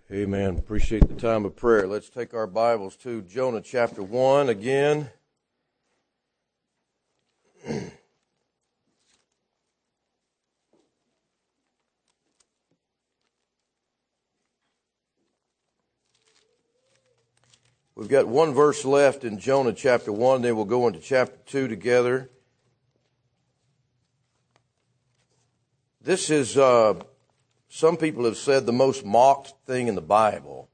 Amen. Appreciate the time of prayer. Let's take our Bibles to Jonah chapter 1 again. We've got one verse left in Jonah chapter 1, then we'll go into chapter 2 together. This is, some people have said, the most mocked thing in the Bible.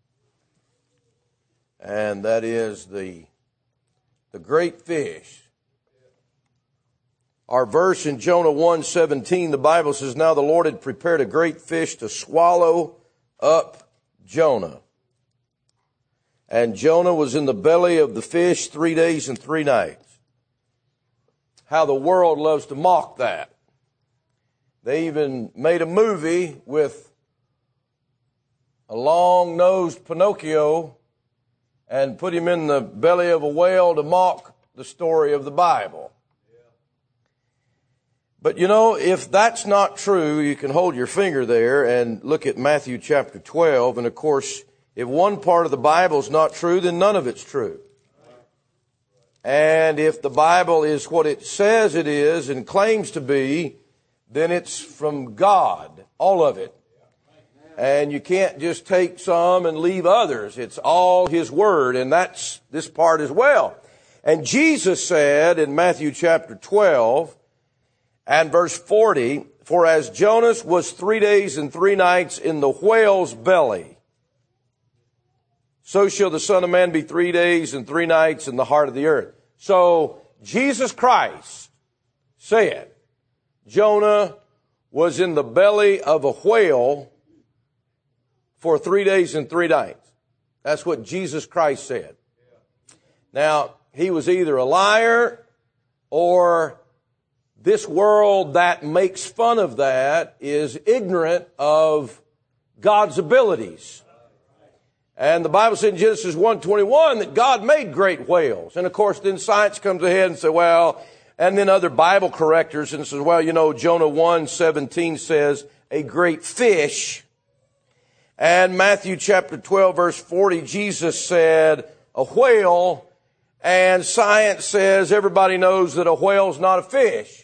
And that is the great fish. Our verse in Jonah 1:17, the Bible says, "Now the Lord had prepared a great fish to swallow up Jonah. And Jonah was in the belly of the fish 3 days and 3 nights. How the world loves to mock that. They even made a movie with a long-nosed Pinocchio and put him in the belly of a whale to mock the story of the Bible. But you know, if that's not true, you can hold your finger there and look at Matthew chapter 12. And of course, if one part of the Bible is not true, then none of it's true. And if the Bible is what it says it is and claims to be, then it's from God, all of it. And you can't just take some and leave others. It's all His Word, and that's this part as well. And Jesus said in Matthew chapter 12 and verse 40, "For as Jonas was 3 days and 3 nights in the whale's belly, so shall the Son of Man be 3 days and 3 nights in the heart of the earth." So Jesus Christ said Jonah was in the belly of a whale for 3 days and 3 nights. That's what Jesus Christ said. Now, he was either a liar or this world that makes fun of that is ignorant of God's abilities. And the Bible said in Genesis 1:21 that God made great whales. And of course, then science comes ahead and says, well, and then other Bible correctors and says, well, you know, Jonah 1:17 says a great fish. And Matthew chapter 12 verse 40, Jesus said a whale. And science says everybody knows that a whale's not a fish.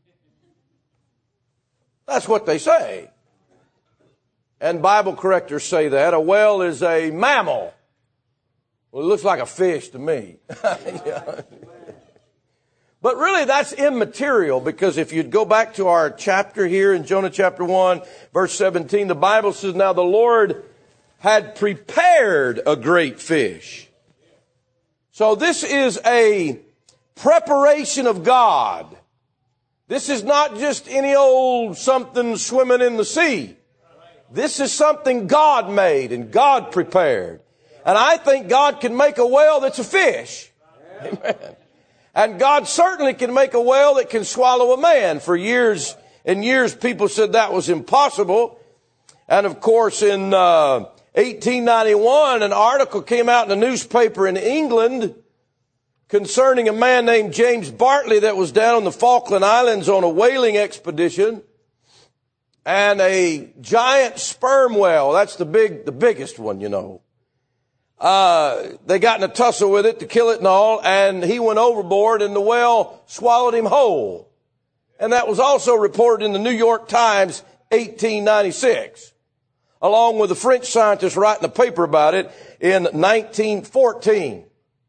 That's what they say. And Bible correctors say that. A whale is a mammal. Well, it looks like a fish to me. Yeah. But really that's immaterial, because if you'd go back to our chapter here in Jonah chapter 1, verse 17, the Bible says, "Now the Lord had prepared a great fish." So this is a preparation of God. This is not just any old something swimming in the sea. This is something God made and God prepared. And I think God can make a whale that's a fish. Amen. And God certainly can make a whale that can swallow a man. For years and years, people said that was impossible. And of course, in 1891, an article came out in a newspaper in England concerning a man named James Bartley that was down on the Falkland Islands on a whaling expedition. And a giant sperm whale, that's the biggest one, you know. They got in a tussle with it to kill it and all, and he went overboard and the whale swallowed him whole. And that was also reported in the New York Times, 1896, along with a French scientist writing a paper about it in 1914.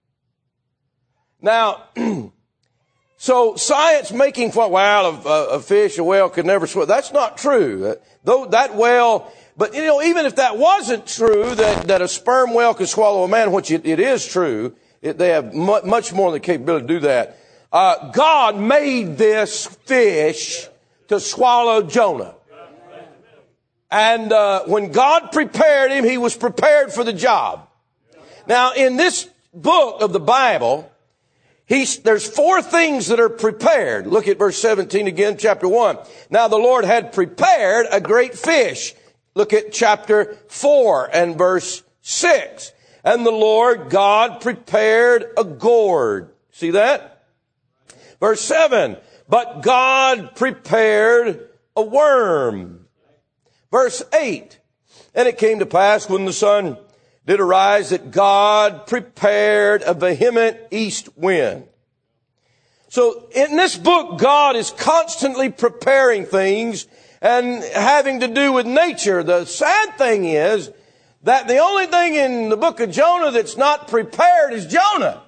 Now, so science making fun, well, a fish, a whale could never swim. That's not true. Though that whale, but you know, even if that wasn't true, that a sperm whale could swallow a man, which it is true, they have much more than the capability to do that. God made this fish to swallow Jonah. And when God prepared him, he was prepared for the job. Now, in this book of the Bible, there's 4 things that are prepared. Look at verse 17 again, chapter 1. "Now the Lord had prepared a great fish." Look at chapter 4 and verse 6. "And the Lord God prepared a gourd." See that? Verse 7. "But God prepared a worm." Verse 8. And it came to pass when the sun did arise that God prepared a vehement east wind. So in this book, God is constantly preparing things and having to do with nature. The sad thing is that the only thing in the book of Jonah that's not prepared is Jonah.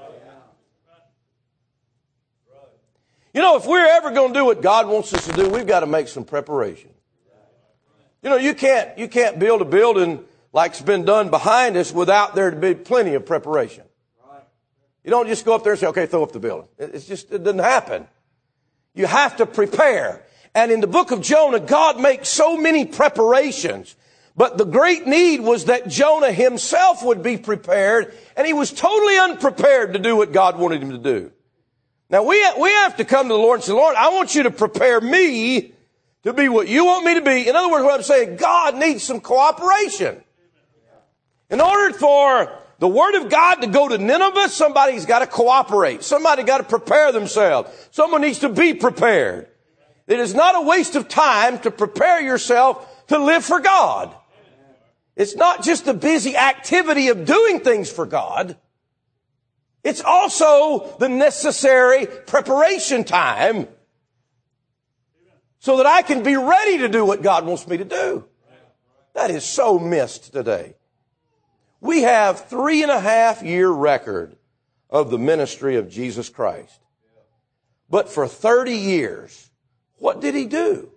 You know, if we're ever going to do what God wants us to do, we've got to make some preparation. You know, you can't build a building like's been done behind us without there to be plenty of preparation. You don't just go up there and say, okay, throw up the building. It doesn't happen. You have to prepare. And in the book of Jonah, God makes so many preparations. But the great need was that Jonah himself would be prepared, and he was totally unprepared to do what God wanted him to do. Now, we have to come to the Lord and say, Lord, I want you to prepare me to be what you want me to be. In other words, what I'm saying, God needs some cooperation. In order for the Word of God to go to Nineveh, somebody's got to cooperate. Somebody got to prepare themselves. Someone needs to be prepared. It is not a waste of time to prepare yourself to live for God. It's not just the busy activity of doing things for God. It's also the necessary preparation time so that I can be ready to do what God wants me to do. That is so missed today. We have 3.5-year record of the ministry of Jesus Christ. But for 30 years, what did he do?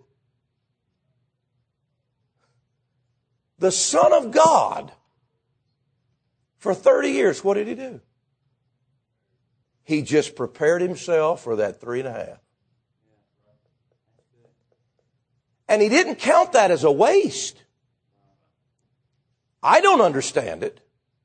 The Son of God, for 30 years, what did he do? He just prepared himself for that 3.5. And he didn't count that as a waste. I don't understand it.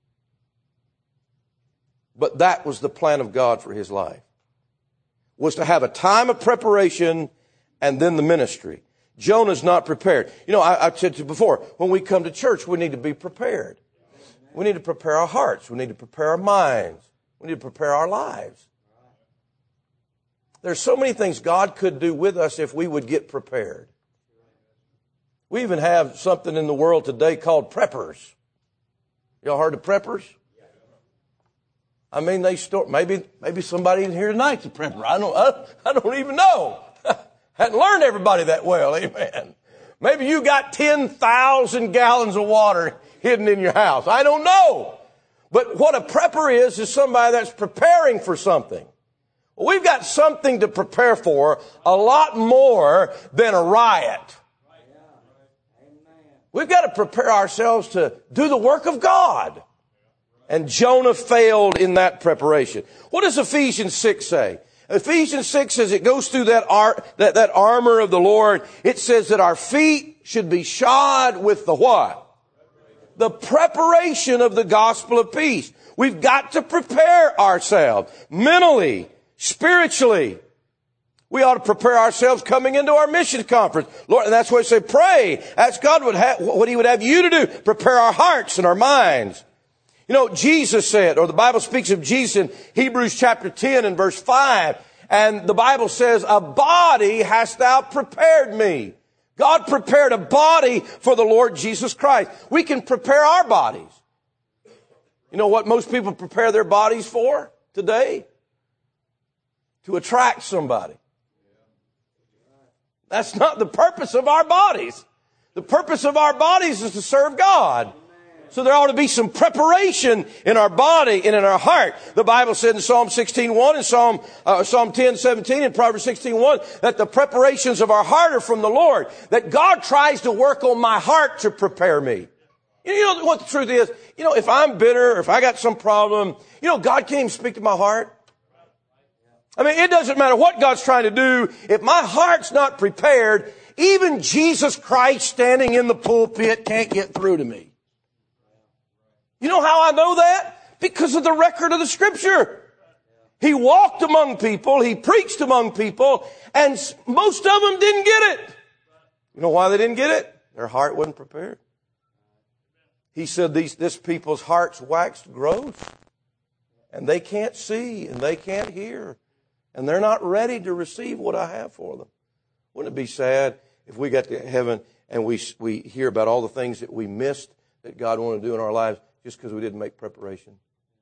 But that was the plan of God for his life. Was to have a time of preparation and then the ministry. Jonah's not prepared. You know, I said to you before, when we come to church, we need to be prepared. We need to prepare our hearts. We need to prepare our minds. We need to prepare our lives. There's so many things God could do with us if we would get prepared. We even have something in the world today called preppers. Y'all heard of preppers? I mean, they store, maybe somebody in here tonight's a prepper. I don't even know. Hadn't learned everybody that well, amen. Maybe you got 10,000 gallons of water hidden in your house. I don't know. But what a prepper is somebody that's preparing for something. Well, we've got something to prepare for, a lot more than a riot. We've got to prepare ourselves to do the work of God. And Jonah failed in that preparation. What does Ephesians 6 say? Ephesians 6 says it goes through that armor of the Lord. It says that our feet should be shod with the what? The preparation of the gospel of peace. We've got to prepare ourselves mentally, spiritually. We ought to prepare ourselves coming into our mission conference. Lord, and that's why I say pray. Ask God what he would have you to do. Prepare our hearts and our minds. You know, Jesus said, or the Bible speaks of Jesus in Hebrews chapter 10 and verse 5. And the Bible says, a body hast thou prepared me. God prepared a body for the Lord Jesus Christ. We can prepare our bodies. You know what most people prepare their bodies for today? To attract somebody. That's not the purpose of our bodies. The purpose of our bodies is to serve God. So there ought to be some preparation in our body and in our heart. The Bible said in Psalm 16:1 and Psalm 10:17 and Proverbs 16:1 that the preparations of our heart are from the Lord. That God tries to work on my heart to prepare me. You know what the truth is? You know, if I'm bitter, or if I got some problem, you know, God can't even speak to my heart. I mean, it doesn't matter what God's trying to do. If my heart's not prepared, even Jesus Christ standing in the pulpit can't get through to me. You know how I know that? Because of the record of the Scripture. He walked among people, he preached among people, and most of them didn't get it. You know why they didn't get it? Their heart wasn't prepared. He said this people's hearts waxed gross, and they can't see, and they can't hear, and they're not ready to receive what I have for them. Wouldn't it be sad if we got to heaven and we hear about all the things that we missed that God wanted to do in our lives just because we didn't make preparation.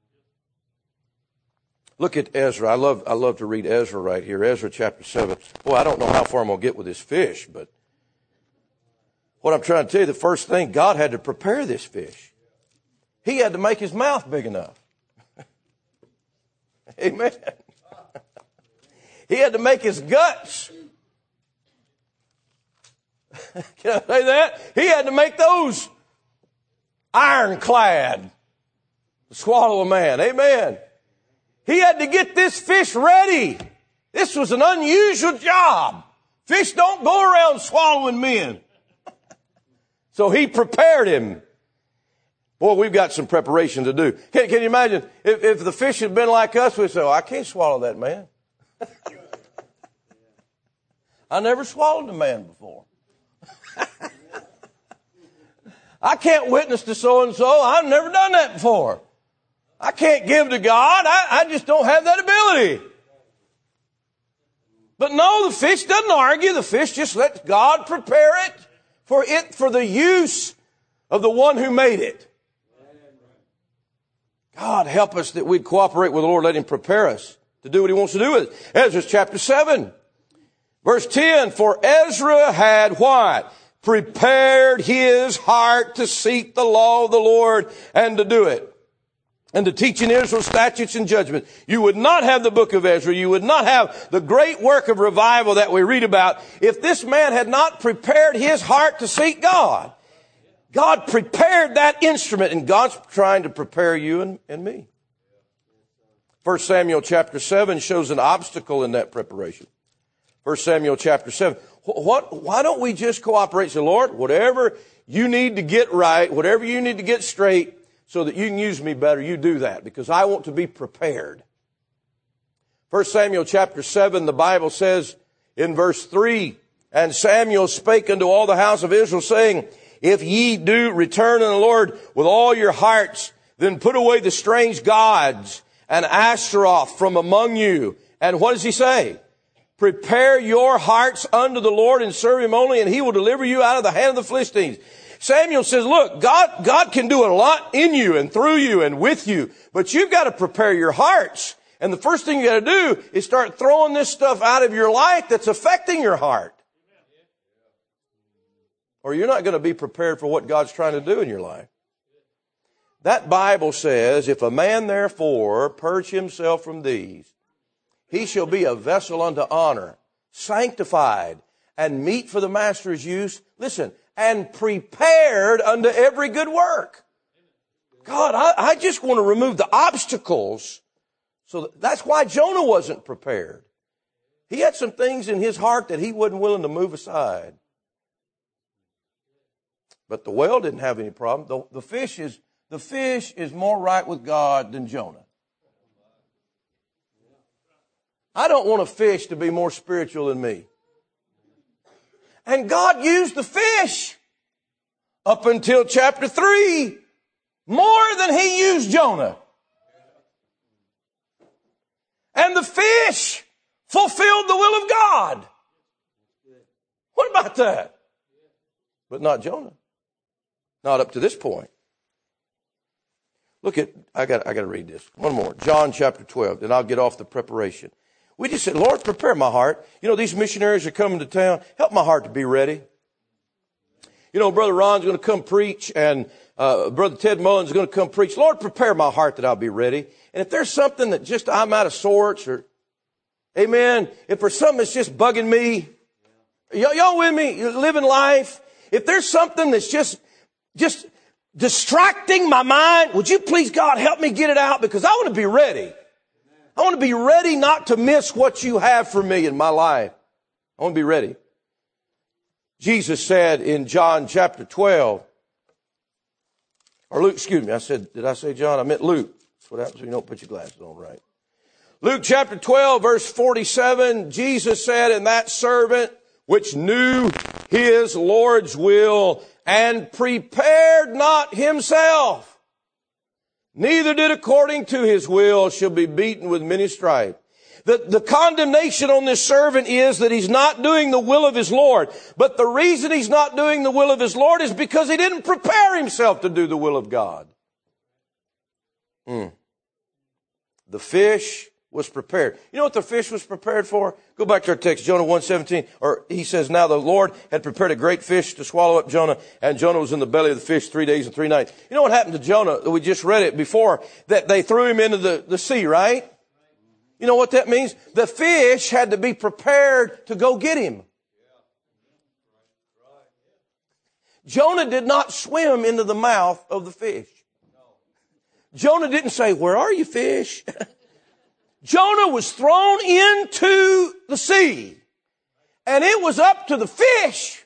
Look at Ezra. I love to read Ezra right here. Ezra chapter 7. Boy, I don't know how far I'm going to get with this fish, but what I'm trying to tell you, the first thing, God had to prepare this fish. He had to make his mouth big enough. Amen. He had to make his guts. Can I say that? He had to make those ironclad to swallow a man. Amen. He had to get this fish ready. This was an unusual job. Fish don't go around swallowing men. So he prepared him. Boy, we've got some preparation to do. Can you imagine if the fish had been like us, we'd say, oh, I can't swallow that man. I never swallowed a man before. I can't witness to so-and-so. I've never done that before. I can't give to God. I just don't have that ability. But no, the fish doesn't argue. The fish just lets God prepare it for the use of the one who made it. God help us that we'd cooperate with the Lord. Let him prepare us to do what he wants to do with it. Ezra chapter 7, verse 10. For Ezra had what? Prepared his heart to seek the law of the Lord and to do it. And to teach in Israel statutes and judgments. You would not have the book of Ezra. You would not have the great work of revival that we read about if this man had not prepared his heart to seek God. God prepared that instrument, and God's trying to prepare you and me. 1 Samuel chapter 7 shows an obstacle in that preparation. 1 Samuel chapter 7. Why don't we just cooperate and say, Lord, whatever you need to get right, whatever you need to get straight, so that you can use me better, you do that, because I want to be prepared. 1 Samuel chapter 7, the Bible says in verse 3, And Samuel spake unto all the house of Israel, saying, If ye do return unto the Lord with all your hearts, then put away the strange gods and Ashtaroth from among you. And what does he say? Prepare your hearts unto the Lord and serve him only, and he will deliver you out of the hand of the Philistines. Samuel says, look, God can do a lot in you and through you and with you, but you've got to prepare your hearts. And the first thing you got to do is start throwing this stuff out of your life that's affecting your heart. Or you're not going to be prepared for what God's trying to do in your life. That Bible says, if a man therefore purge himself from these, he shall be a vessel unto honor, sanctified, and meet for the master's use. Listen, and prepared unto every good work. God, I just want to remove the obstacles. So that's why Jonah wasn't prepared. He had some things in his heart that he wasn't willing to move aside. But the whale didn't have any problem. The fish is more right with God than Jonah. I don't want a fish to be more spiritual than me. And God used the fish up until chapter 3 more than he used Jonah. And the fish fulfilled the will of God. What about that? But not Jonah. Not up to this point. Look at, I got to read this. One more. John chapter 12. Then I'll get off the preparation. We just said, Lord, prepare my heart. You know, these missionaries are coming to town. Help my heart to be ready. You know, Brother Ron's going to come preach, and Brother Ted Mullins is going to come preach. Lord, prepare my heart that I'll be ready. And if there's something that just I'm out of sorts, or, amen, if there's something that's just bugging me, y'all with me? You're living life. If there's something that's just distracting my mind, would you please, God, help me get it out? Because I want to be ready. I want to be ready not to miss what you have for me in my life. I want to be ready. Jesus said in John chapter 12, or Luke, excuse me, did I say John? I meant Luke. That's what happens when you don't put your glasses on right. Luke chapter 12, verse 47, Jesus said, And that servant which knew his Lord's will and prepared not himself, neither did according to his will, shall be beaten with many stripes. the condemnation on this servant is that he's not doing the will of his Lord. But the reason he's not doing the will of his Lord is because he didn't prepare himself to do the will of God. The fish was prepared. You know what the fish was prepared for? Go back to our text, Jonah 1:17. Or he says, now the Lord had prepared a great fish to swallow up Jonah, and Jonah was in the belly of the fish 3 days and 3 nights. You know what happened to Jonah? We just read it before, that they threw him into the sea, right? You know what that means? The fish had to be prepared to go get him. Jonah did not swim into the mouth of the fish. Jonah didn't say, where are you, fish? Jonah was thrown into the sea, and it was up to the fish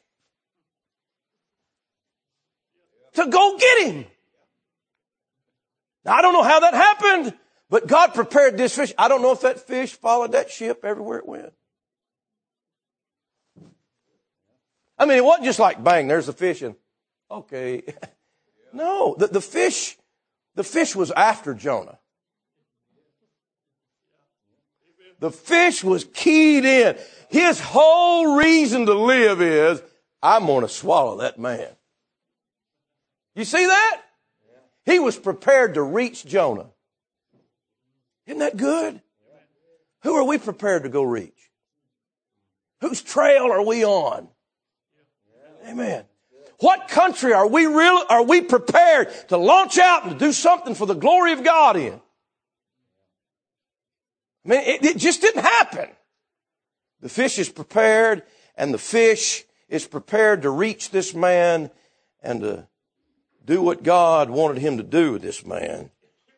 to go get him. Now, I don't know how that happened, but God prepared this fish. I don't know if that fish followed that ship everywhere it went. I mean, it wasn't just like, bang, there's the fish, and okay. No, the fish was after Jonah. The fish was keyed in. His whole reason to live is, I'm going to swallow that man. You see that? He was prepared to reach Jonah. Isn't that good? Who are we prepared to go reach? Whose trail are we on? Amen. What country are we prepared to launch out and to do something for the glory of God in? I mean, it just didn't happen. The fish is prepared, and the fish is prepared to reach this man and to do what God wanted him to do with this man.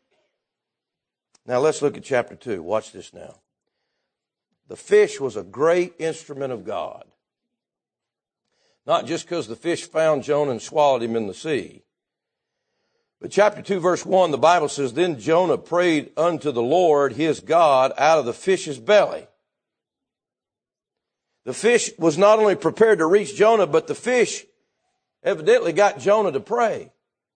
Now let's look at chapter 2. Watch this now. The fish was a great instrument of God. Not just because the fish found Jonah and swallowed him in the sea. But chapter 2, verse 1, the Bible says, then Jonah prayed unto the Lord his God out of the fish's belly. The fish was not only prepared to reach Jonah, but the fish evidently got Jonah to pray.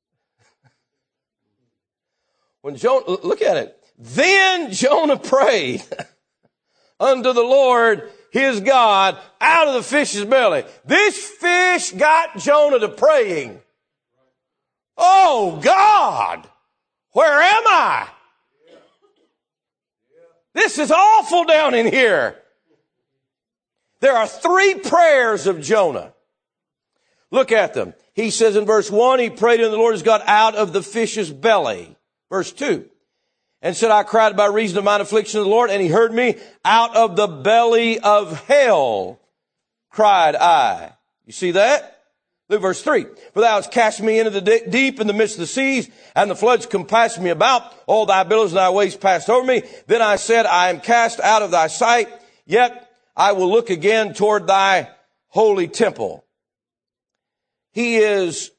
When Jonah, look at it. Then Jonah prayed unto the Lord his God out of the fish's belly. This fish got Jonah to praying. Oh, God, where am I? This is awful down in here. There are 3 prayers of Jonah. Look at them. He says in verse 1, he prayed unto the Lord his God out of the fish's belly. Verse 2, and said, I cried by reason of mine affliction to the Lord, and he heard me. Out of the belly of hell cried I. You see that? Look, verse 3. For thou hast cast me into the deep in the midst of the seas, and the floods compassed me about. All thy billows and thy waves passed over me. Then I said, I am cast out of thy sight, yet I will look again toward thy holy temple. He is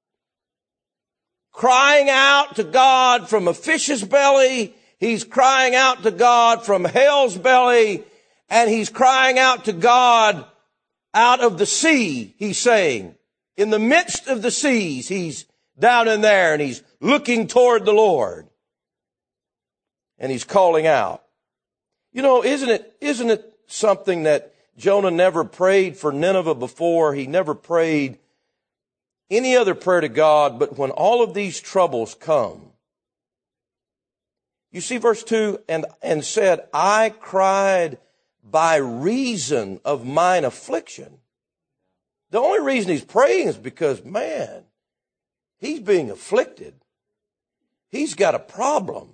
crying out to God from a fish's belly. He's crying out to God from hell's belly. And he's crying out to God out of the sea, he's saying. In the midst of the seas, he's down in there and he's looking toward the Lord. And he's calling out. You know, isn't it something that Jonah never prayed for Nineveh before? He never prayed any other prayer to God, but when all of these troubles come, you see verse 2, and said, I cried by reason of mine affliction. The only reason he's praying is because, man, he's being afflicted. He's got a problem.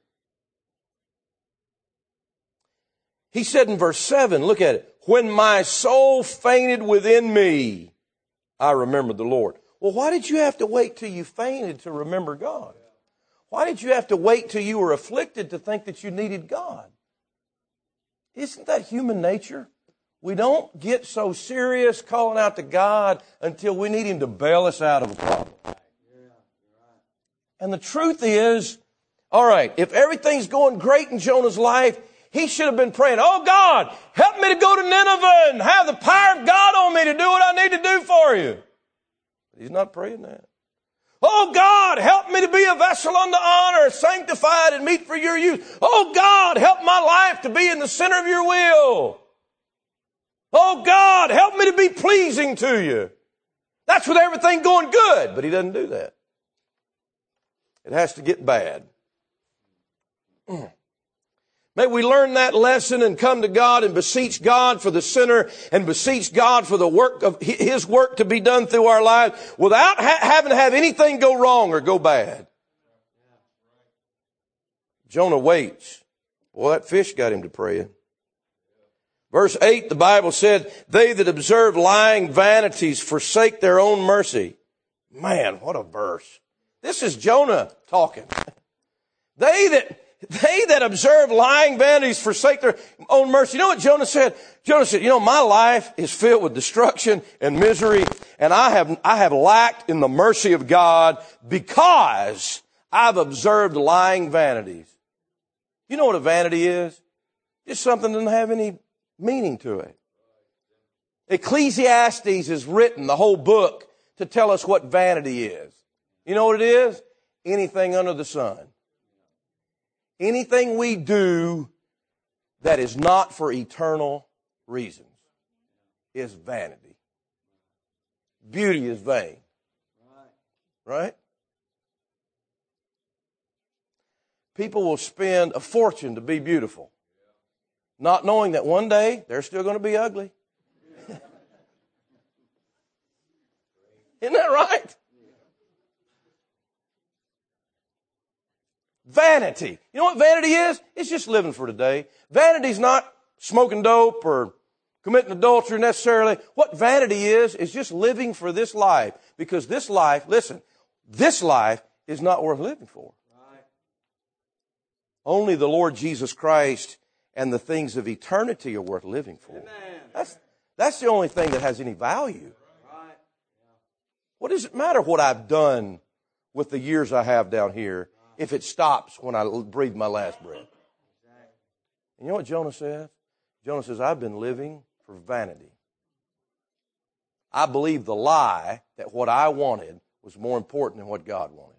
He said in verse 7, look at it, when my soul fainted within me, I remembered the Lord. Well, why did you have to wait till you fainted to remember God? Why did you have to wait till you were afflicted to think that you needed God? Isn't that human nature? We don't get so serious calling out to God until we need him to bail us out of a problem. And the truth is, all right, if everything's going great in Jonah's life, he should have been praying, oh God, help me to go to Nineveh and have the power of God on me to do what I need to do for you. But he's not praying that. Oh God, help help me to be a vessel unto honor, sanctified and meet for your use. Oh God, help my life to be in the center of your will. Oh God, help me to be pleasing to you. That's with everything going good, but he doesn't do that. It has to get bad. May we learn that lesson and come to God and beseech God for the sinner and beseech God for the work of His work to be done through our lives without having to have anything go wrong or go bad. Jonah waits. Well, that fish got him to praying. Verse 8, the Bible said, they that observe lying vanities forsake their own mercy. Man, what a verse. This is Jonah talking. They that observe lying vanities forsake their own mercy. You know what Jonah said? Jonah said, my life is filled with destruction and misery, and I have lacked in the mercy of God because I've observed lying vanities. You know what a vanity is? Just something that doesn't have any meaning to it. Ecclesiastes is written, the whole book, to tell us what vanity is. You know what it is? Anything under the sun. Anything we do that is not for eternal reasons is vanity. Beauty is vain. Right? People will spend a fortune to be beautiful, not knowing that one day they're still going to be ugly. Isn't that right? Vanity. You know what vanity is? It's just living for today. Vanity's not smoking dope or committing adultery necessarily. What vanity is just living for this life. Because this life, listen, this life is not worth living for. Right. Only the Lord Jesus Christ and the things of eternity are worth living for. Amen. That's the only thing that has any value. Right. What does it matter what I've done with the years I have down here if it stops when I breathe my last breath? And you know what Jonah says? Jonah says, I've been living for vanity. I believe the lie that what I wanted was more important than what God wanted.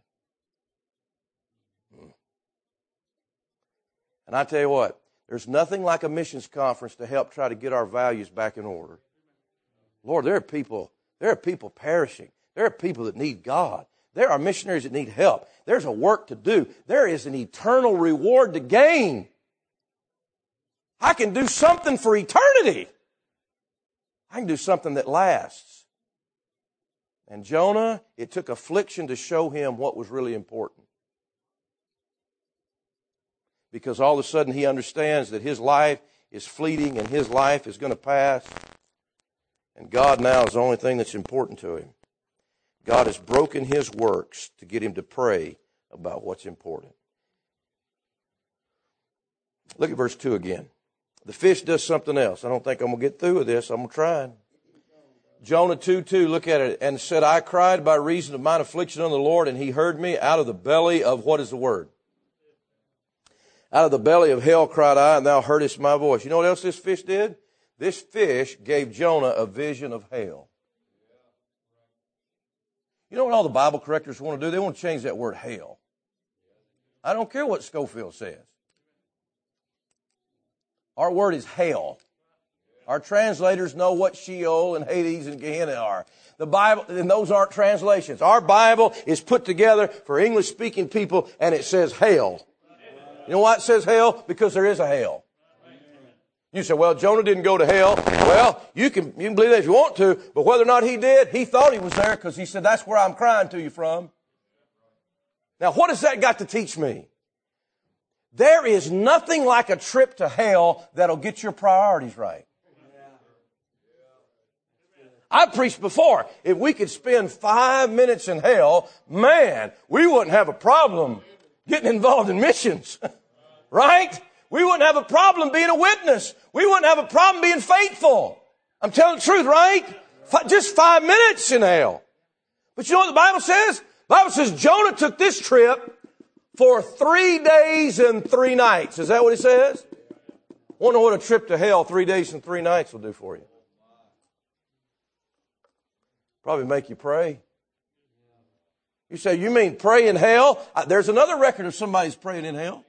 And I tell you what, there's nothing like a missions conference to help try to get our values back in order. Lord, there are people perishing. There are people that need God. There are missionaries that need help. There's a work to do. There is an eternal reward to gain. I can do something for eternity. I can do something that lasts. And Jonah, it took affliction to show him what was really important. Because all of a sudden he understands that his life is fleeting and his life is going to pass. And God now is the only thing that's important to him. God has broken his works to get him to pray about what's important. Look at verse 2 again. The fish does something else. I don't think I'm going to get through with this. I'm going to try. Jonah 2:2, look at it. And said, I cried by reason of mine affliction on the Lord, and he heard me out of the belly of, what is the word? Out of the belly of hell cried I, and thou heardest my voice. You know what else this fish did? This fish gave Jonah a vision of hell. You know what all the Bible correctors want to do? They want to change that word hell. I don't care what Scofield says. Our word is hell. Our translators know what Sheol and Hades and Gehenna are. The Bible, and those aren't translations. Our Bible is put together for English-speaking people, and it says hell. You know why it says hell? Because there is a hell. You say, well, Jonah didn't go to hell. Well, you can believe that if you want to, but whether or not he did, he thought he was there because he said, that's where I'm crying to you from. Now, what has that got to teach me? There is nothing like a trip to hell that'll get your priorities right. I've preached before. If we could spend 5 minutes in hell, man, we wouldn't have a problem getting involved in missions. Right? We wouldn't have a problem being a witness. We wouldn't have a problem being faithful. I'm telling the truth, right? Just 5 minutes in hell. But you know what the Bible says? The Bible says Jonah took this trip for 3 days and 3 nights. Is that what it says? Wonder what a trip to hell 3 days and 3 nights will do for you. Probably make you pray. You say, you mean pray in hell? There's another record of somebody's praying in hell.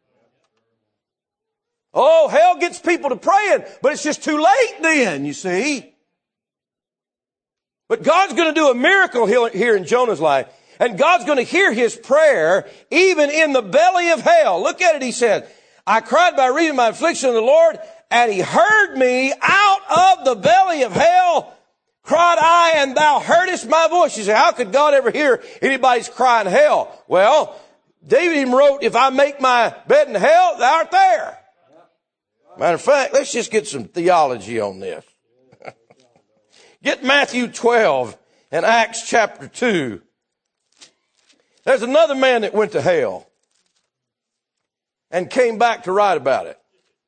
Oh, hell gets people to praying, but it's just too late then, you see. But God's going to do a miracle here in Jonah's life. And God's going to hear his prayer even in the belly of hell. Look at it, he said, I cried by reason of my affliction of the Lord, and he heard me out of the belly of hell. Cried I, and thou heardest my voice. You say, how could God ever hear anybody's cry in hell? Well, David even wrote, if I make my bed in hell, thou art there. Matter of fact, let's just get some theology on this. Get Matthew 12 and Acts chapter 2. There's another man that went to hell and came back to write about it.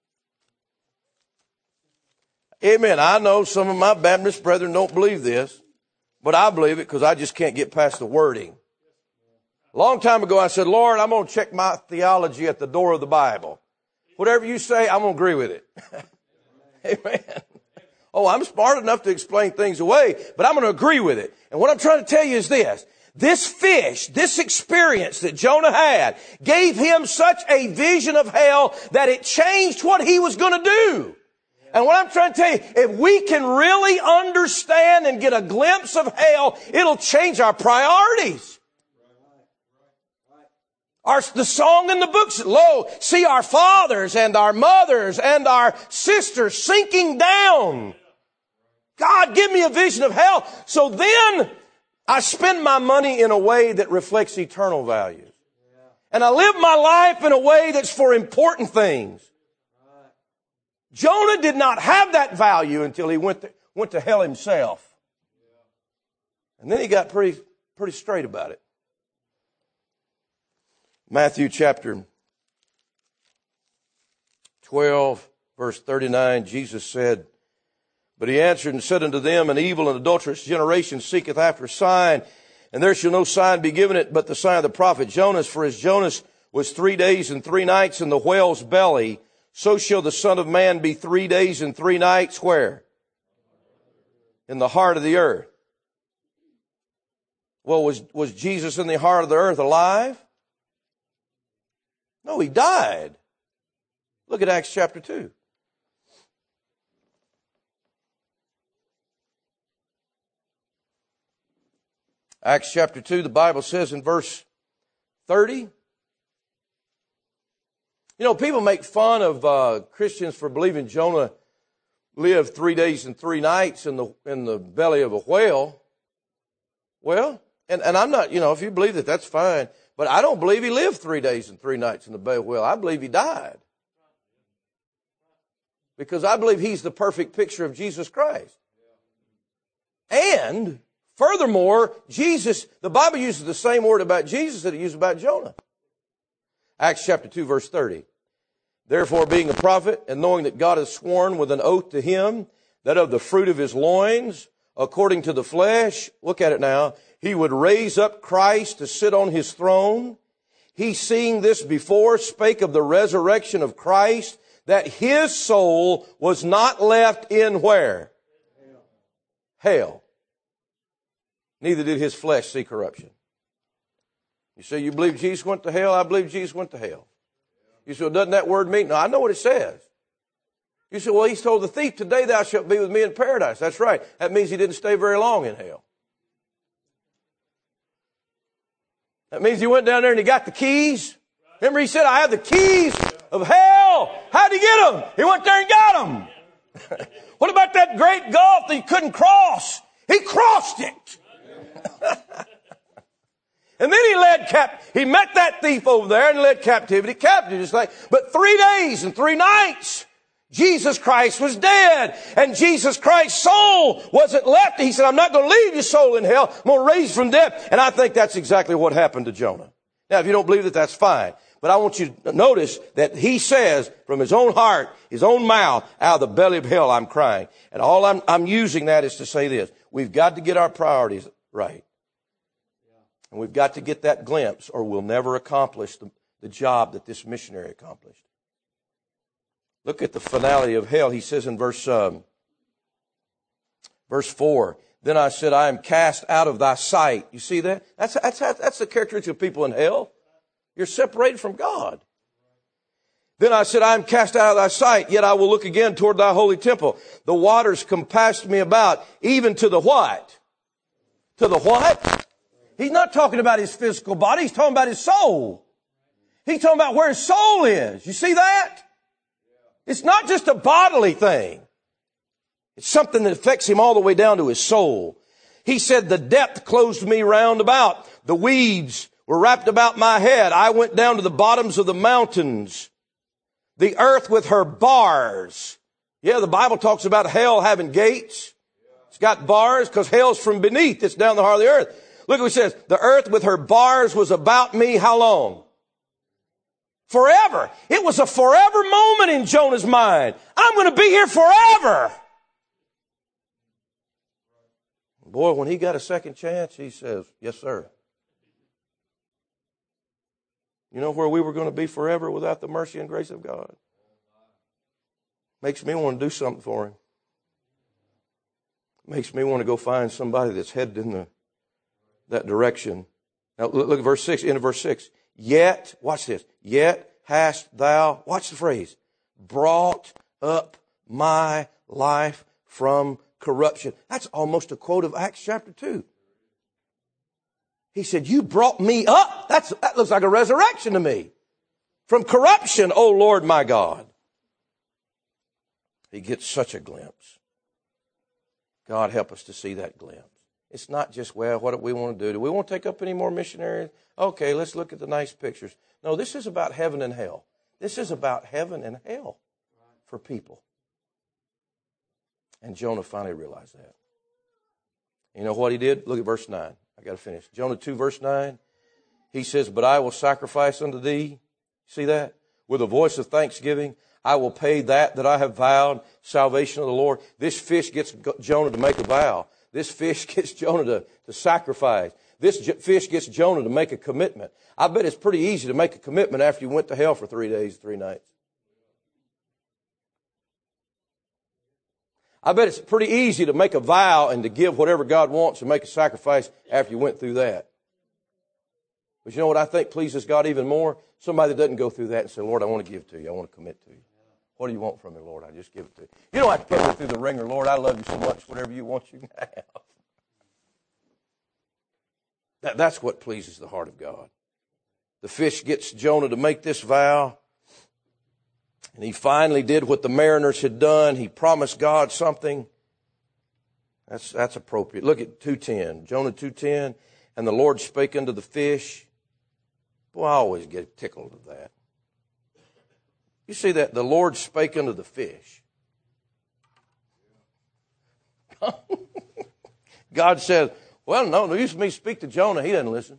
Amen. I know some of my Baptist brethren don't believe this, but I believe it because I just can't get past the wording. A long time ago, I said, Lord, I'm going to check my theology at the door of the Bible. Whatever you say, I'm going to agree with it. Amen. Oh, I'm smart enough to explain things away, but I'm going to agree with it. And what I'm trying to tell you is this. This fish, this experience that Jonah had, gave him such a vision of hell that it changed what he was going to do. And what I'm trying to tell you, if we can really understand and get a glimpse of hell, it'll change our priorities. The song in the books, lo, see our fathers and our mothers and our sisters sinking down. God, give me a vision of hell. So then I spend my money in a way that reflects eternal values. And I live my life in a way that's for important things. Jonah did not have that value until he went to hell himself. And then he got pretty straight about it. Matthew chapter 12, verse 39, Jesus said, but he answered and said unto them, an evil and adulterous generation seeketh after a sign, and there shall no sign be given it but the sign of the prophet Jonas. For as Jonas was 3 days and 3 nights in the whale's belly, so shall the Son of Man be 3 days and 3 nights where? In the heart of the earth. Well, was Jesus in the heart of the earth alive? No, he died. Look at Acts chapter 2. Acts chapter 2, the Bible says in verse 30. You know, people make fun of Christians for believing Jonah lived 3 days and 3 nights in the belly of a whale. Well, and I'm not, if you believe that, that's fine. But I don't believe he lived 3 days and 3 nights in the belly of a whale. I believe he died. Because I believe he's the perfect picture of Jesus Christ. And furthermore, the Bible uses the same word about Jesus that it used about Jonah. Acts chapter 2, verse 30. Therefore, being a prophet, and knowing that God has sworn with an oath to him, that of the fruit of his loins, according to the flesh, look at it now, he would raise up Christ to sit on his throne. He, seeing this before, spake of the resurrection of Christ, that his soul was not left in where? Hell. Neither did his flesh see corruption. You say, you believe Jesus went to hell? I believe Jesus went to hell. You say, well, doesn't that word mean? No, I know what it says. You say, well, he's told the thief, today thou shalt be with me in paradise. That's right. That means he didn't stay very long in hell. That means he went down there and he got the keys. Remember he said, I have the keys of hell. How'd he get them? He went there and got them. What about that great gulf that he couldn't cross? He crossed it. And then he met that thief over there and led captivity captive. Just like, but 3 days and 3 nights, Jesus Christ was dead. And Jesus Christ's soul wasn't left. He said, I'm not going to leave your soul in hell. I'm going to raise from death. And I think that's exactly what happened to Jonah. Now, if you don't believe that, that's fine. But I want you to notice that he says from his own heart, his own mouth, out of the belly of hell, I'm crying. And all I'm using that is to say this. We've got to get our priorities right. And we've got to get that glimpse or we'll never accomplish the job that this missionary accomplished. Look at the finality of hell. He says in verse 4, Then I said, I am cast out of thy sight. You see that? That's the characteristic of people in hell. You're separated from God. Then I said, I am cast out of thy sight, yet I will look again toward thy holy temple. The waters compassed me about, even to the what? To the what? He's not talking about his physical body. He's talking about his soul. He's talking about where his soul is. You see that? It's not just a bodily thing. It's something that affects him all the way down to his soul. He said, the depth closed me round about. The weeds were wrapped about my head. I went down to the bottoms of the mountains. The earth with her bars. Yeah, the Bible talks about hell having gates. It's got bars because hell's from beneath. It's down the heart of the earth. Look what it says. The earth with her bars was about me how long? Forever. It was a forever moment in Jonah's mind. I'm going to be here forever. Boy, when he got a second chance, he says, yes, sir. You know where we were going to be forever without the mercy and grace of God? Makes me want to do something for him. Makes me want to go find somebody that's headed in that direction. Now look at verse 6, end of verse 6. Yet, watch this, yet hast thou, watch the phrase, brought up my life from corruption. That's almost a quote of Acts chapter 2. He said, you brought me up. That looks like a resurrection to me. From corruption, O Lord my God. He gets such a glimpse. God help us to see that glimpse. It's not just, well, what do we want to do? Do we want to take up any more missionaries? Okay, let's look at the nice pictures. No, this is about heaven and hell. This is about heaven and hell for people. And Jonah finally realized that. You know what he did? Look at verse 9. I got to finish. Jonah 2, verse 9. He says, but I will sacrifice unto thee. See that? With a voice of thanksgiving, I will pay that I have vowed, salvation of the Lord. This fish gets Jonah to make a vow. This fish gets Jonah to sacrifice. This fish gets Jonah to make a commitment. I bet it's pretty easy to make a commitment after you went to hell for 3 days, 3 nights. I bet it's pretty easy to make a vow and to give whatever God wants and make a sacrifice after you went through that. But you know what I think pleases God even more? Somebody that doesn't go through that and say, Lord, I want to give to you. I want to commit to you. What do you want from me, Lord? I just give it to you. You don't have to put me through the ringer, Lord. I love you so much. Whatever you want, you can have. That's what pleases the heart of God. The fish gets Jonah to make this vow. And he finally did what the mariners had done. He promised God something. That's appropriate. Look at 2:10. Jonah 2:10. And the Lord spake unto the fish. Boy, I always get tickled of that. You see that? The Lord spake unto the fish. God says, well, no use for me to speak to Jonah. He doesn't listen.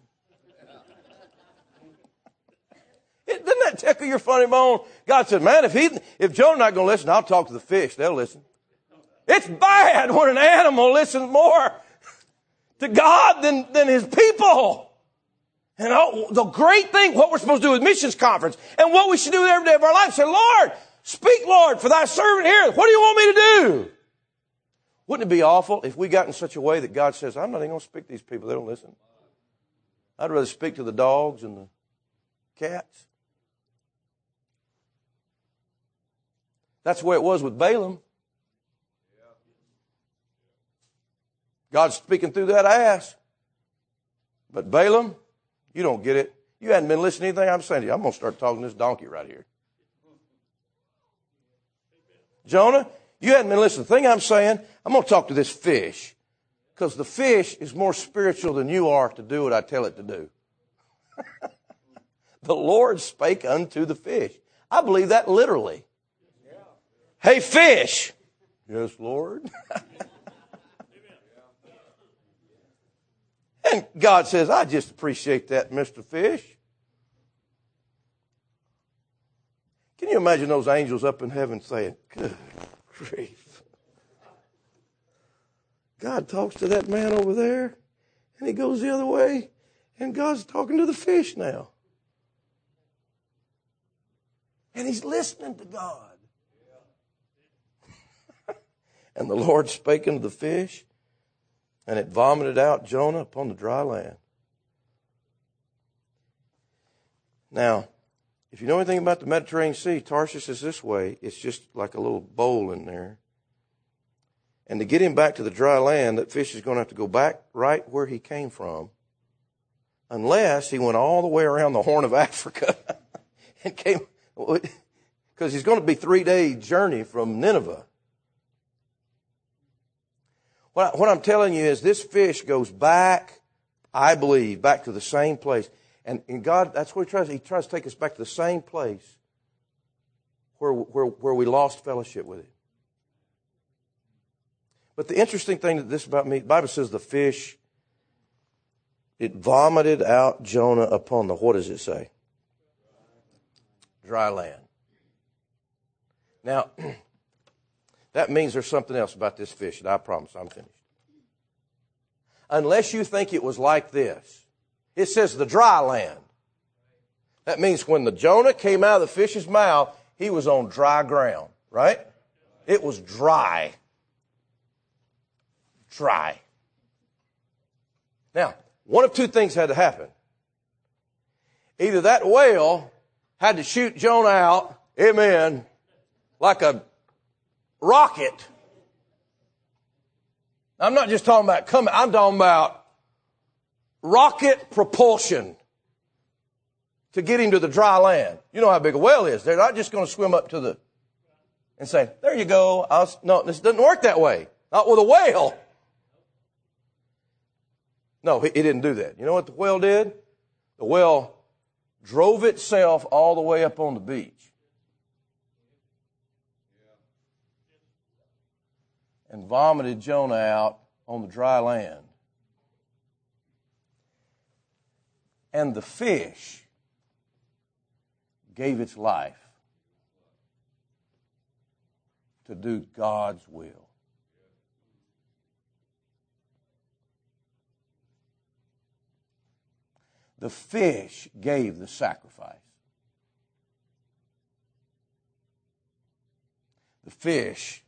Doesn't that tickle your funny bone? God said, man, if Jonah's not going to listen, I'll talk to the fish. They'll listen. It's bad when an animal listens more to God than his people. And the great thing, what we're supposed to do with missions conference and what we should do every day of our life, say, Lord, speak, Lord, for thy servant here. What do you want me to do? Wouldn't it be awful if we got in such a way that God says, I'm not even going to speak to these people. They don't listen. I'd rather speak to the dogs and the cats. That's the way it was with Balaam. God's speaking through that ass. But Balaam, you don't get it. You hadn't been listening to anything I'm saying to you. I'm going to start talking to this donkey right here. Jonah, you hadn't been listening to the thing I'm saying. I'm going to talk to this fish. Because the fish is more spiritual than you are to do what I tell it to do. The Lord spake unto the fish. I believe that literally. Hey, fish. Yes, Lord. And God says, I just appreciate that, Mr. Fish. Can you imagine those angels up in heaven saying, good grief. God talks to that man over there, and he goes the other way, and God's talking to the fish now. And he's listening to God. And the Lord spake unto the fish, And it vomited out Jonah upon the dry land. Now, if you know anything about the Mediterranean Sea, Tarshish is this way. It's just like a little bowl in there. And to get him back to the dry land, that fish is going to have to go back right where he came from, unless he went all the way around the Horn of Africa and came, because he's going to be 3-day journey from Nineveh. What I'm telling you is this fish goes back, I believe, back to the same place. And God, that's what He tries. He tries to take us back to the same place where we lost fellowship with Him. But the interesting thing that this about me, the Bible says the fish, it vomited out Jonah upon the, what does it say? Dry land. Now, that means there's something else about this fish, and I promise I'm finished. Unless you think it was like this. It says the dry land. That means when the Jonah came out of the fish's mouth, he was on dry ground, right? It was dry. Dry. Now, one of two things had to happen. Either that whale had to shoot Jonah out, amen, like a rocket. I'm not just talking about coming, I'm talking about rocket propulsion to get him to the dry land. You know how big a whale is. They're not just going to swim up to the and say, there you go. No, this doesn't work that way. Not with a whale. No, he didn't do that. You know what the whale did? The whale drove itself all the way up on the beach. And vomited Jonah out on the dry land. And the fish gave its life to do God's will. The fish gave the sacrifice. The fish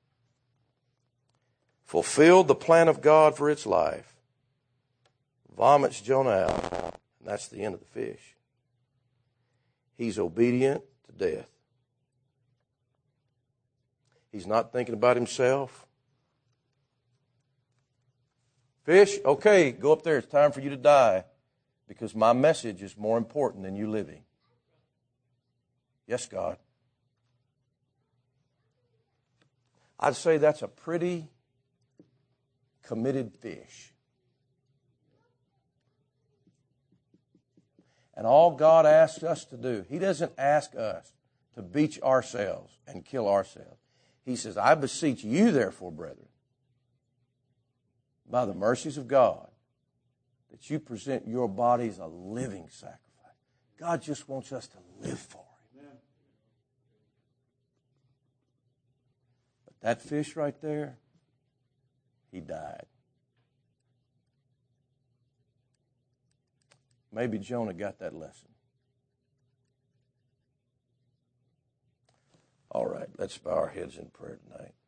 fulfilled the plan of God for its life, vomits Jonah out, and that's the end of the fish. He's obedient to death. He's not thinking about himself. Fish, okay, go up there. It's time for you to die because my message is more important than you living. Yes, God. I'd say that's a pretty committed fish. And all God asks us to do, He doesn't ask us to beach ourselves and kill ourselves. He says, I beseech you, therefore, brethren, by the mercies of God, that you present your bodies a living sacrifice. God just wants us to live for Him. Amen. But that fish right there, he died. Maybe Jonah got that lesson. All right, let's bow our heads in prayer tonight.